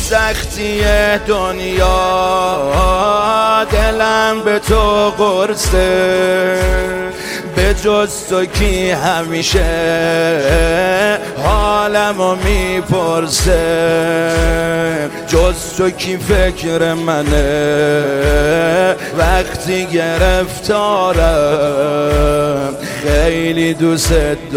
سختی دنیا دلم به تو قرصه، به جز تو کی همیشه حالمو میپرسه، جز تو کی فکر منه وقتی گرفتارم. خیلی دوست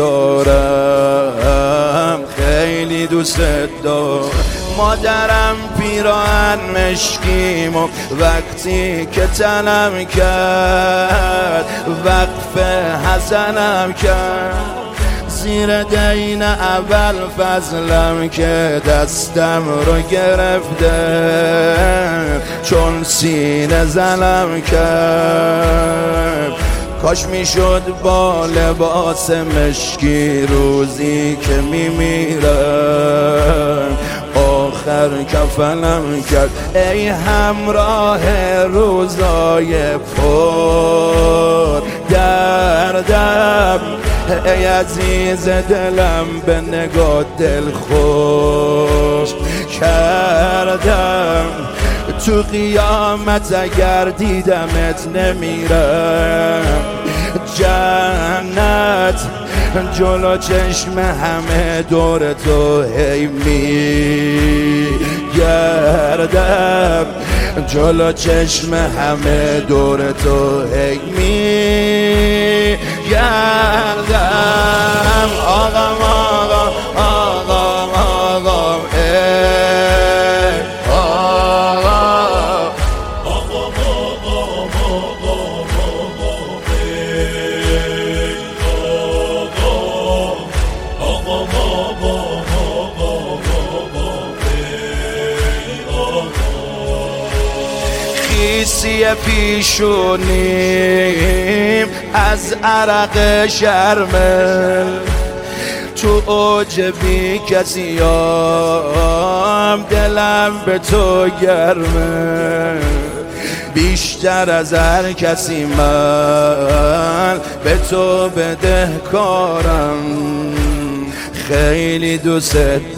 دارم، خیلی دوست دارم. مادرم پیراهن مشکیم و وقتی که تنم کرد وقف حسنم کرد. زیر دین اول فضلم که دستم رو گرفته چون سینه زنم کرد. کاش میشد با لباس مشکی روزی که میمیرم آخر کفنم کرد. ای همراه روزای پر دردم، ای عزیز دلم به نگاه دل خوش کردم. تو قیامت اگر دیدمت نمیرم جنت، جلو چشم همه دور تو هی میگردم، جلو چشم همه دور تو هی میگردم. آقام آقام آقام آقام خیسی پیشونیم از عرق شرمل، تو اوج بی کسیام دلم به تو گرمه. بیشتر از هر کسی من به تو بدهکارم، خیلی دوست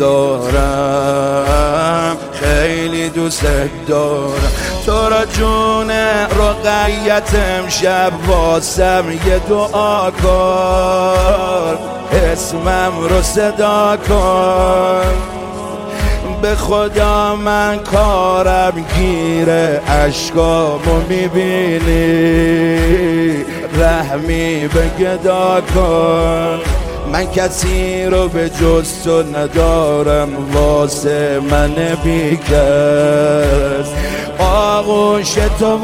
دارم، خیلی دوست دارم. تو را جون رقیت امشب واسم یه دعا کن، اسمم رو صدا کن. به خدا من کارم گیره اشکامو میبینی رحمی به گدا کن. من کسی رو به جز تو ندارم واسه من بیکس، آغوش تو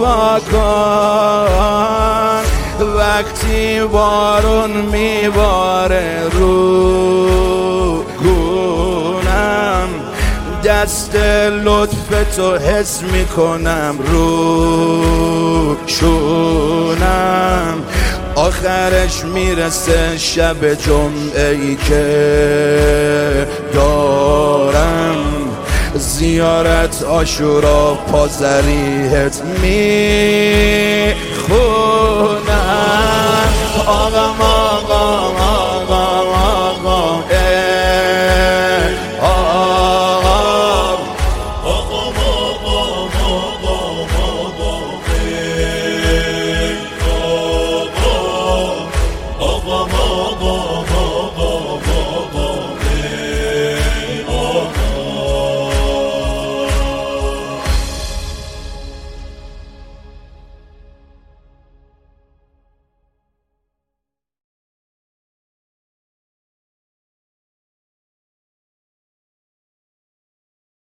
واکن. وقتی بارون میباره رو گونم دست لطف تو حس میکنم رو شونم. آخرش میرسه شب جمعه‌ای که دارم زیارت عاشورا پازریحت میخونم. آقا